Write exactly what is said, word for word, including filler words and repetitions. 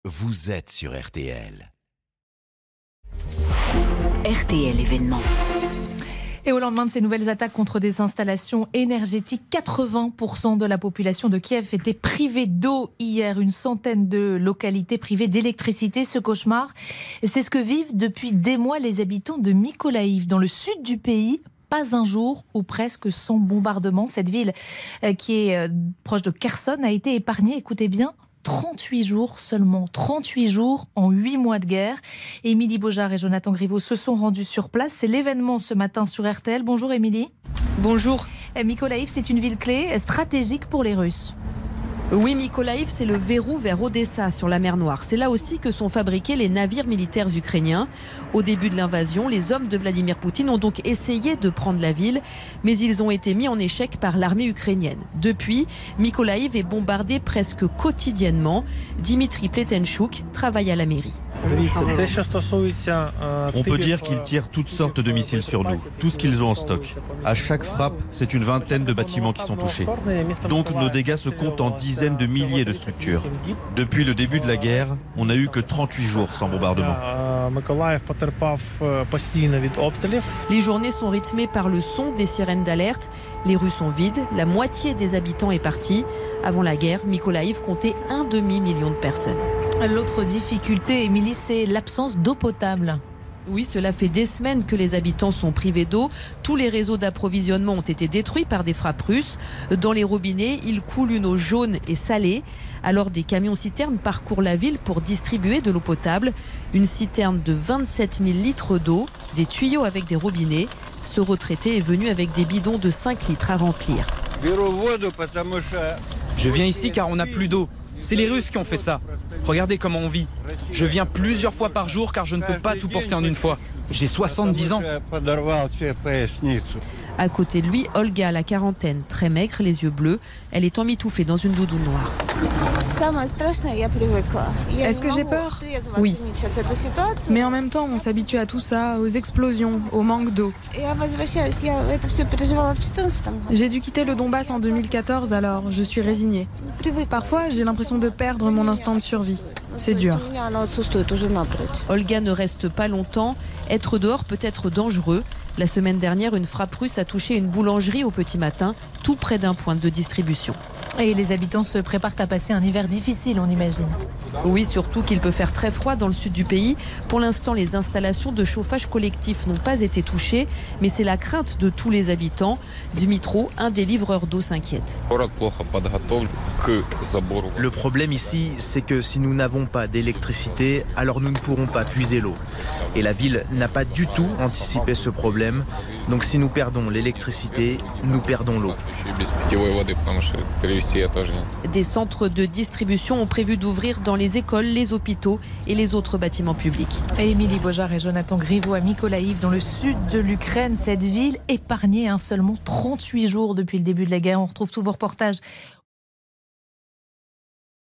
vous êtes sur R T L. R T L événement. Et au lendemain de ces nouvelles attaques contre des installations énergétiques, quatre-vingts pour cent de la population de Kiev était privée d'eau hier. Une centaine de localités privées d'électricité. Ce cauchemar, c'est ce que vivent depuis des mois les habitants de Mykolaïv, dans le sud du pays. Pas un jour ou presque sans bombardement. Cette ville qui est proche de Kherson a été épargnée, écoutez bien, trente-huit jours seulement, trente-huit jours en huit mois de guerre. Émilie Beaujard et Jonathan Griveau se sont rendus sur place. C'est l'événement ce matin sur R T L. Bonjour Émilie. Bonjour. Mykolaïv, c'est une ville clé, stratégique pour les Russes. Oui, Mykolaïv, c'est le verrou vers Odessa sur la mer Noire. C'est là aussi que sont fabriqués les navires militaires ukrainiens. Au début de l'invasion, les hommes de Vladimir Poutine ont donc essayé de prendre la ville, mais ils ont été mis en échec par l'armée ukrainienne. Depuis, Mykolaïv est bombardé presque quotidiennement. Dimitri Pletenchuk travaille à la mairie. On peut dire qu'ils tirent toutes sortes de missiles sur nous, tout ce qu'ils ont en stock. À chaque frappe, c'est une vingtaine de bâtiments qui sont touchés. Donc nos dégâts se comptent en dizaines de milliers de structures. Depuis le début de la guerre, on n'a eu que trente-huit jours sans bombardement. Les journées sont rythmées par le son des sirènes d'alerte. Les rues sont vides, la moitié des habitants est partie. Avant la guerre, Mykolaïv comptait un demi-million de personnes. L'autre difficulté, Émilie, c'est l'absence d'eau potable. Oui, cela fait des semaines que les habitants sont privés d'eau. Tous les réseaux d'approvisionnement ont été détruits par des frappes russes. Dans les robinets, il coule une eau jaune et salée. Alors des camions-citernes parcourent la ville pour distribuer de l'eau potable. Une citerne de vingt-sept mille litres d'eau, des tuyaux avec des robinets. Ce retraité est venu avec des bidons de cinq litres à remplir. Je viens ici car on n'a plus d'eau. C'est les Russes qui ont fait ça. Regardez comment on vit. Je viens plusieurs fois par jour car je ne peux pas tout porter en une fois. J'ai soixante-dix ans. À côté de lui, Olga, la quarantaine, très maigre, les yeux bleus. Elle est emmitouflée dans une doudoune noire. Est-ce que j'ai peur? Oui. Mais en même temps, on s'habitue à tout ça, aux explosions, au manque d'eau. J'ai dû quitter le Donbass en deux mille quatorze, alors je suis résignée. Parfois, j'ai l'impression de perdre mon instinct de survie. C'est dur. Olga ne reste pas longtemps. Être dehors peut être dangereux. La semaine dernière, une frappe russe a touché une boulangerie au petit matin, tout près d'un point de distribution. Et les habitants se préparent à passer un hiver difficile, on imagine. Oui, surtout qu'il peut faire très froid dans le sud du pays. Pour l'instant, les installations de chauffage collectif n'ont pas été touchées, mais c'est la crainte de tous les habitants. Dumitro, un des livreurs d'eau, s'inquiète. Le problème ici, c'est que si nous n'avons pas d'électricité, alors nous ne pourrons pas puiser l'eau. Et la ville n'a pas du tout anticipé ce problème. Donc si nous perdons l'électricité, nous perdons l'eau. Des centres de distribution ont prévu d'ouvrir dans les écoles, les hôpitaux et les autres bâtiments publics. Et Émilie Beaujard et Jonathan Griveau à Mykolaïv, dans le sud de l'Ukraine. Cette ville épargnée, hein, seulement trente-huit jours depuis le début de la guerre. On retrouve tous vos reportages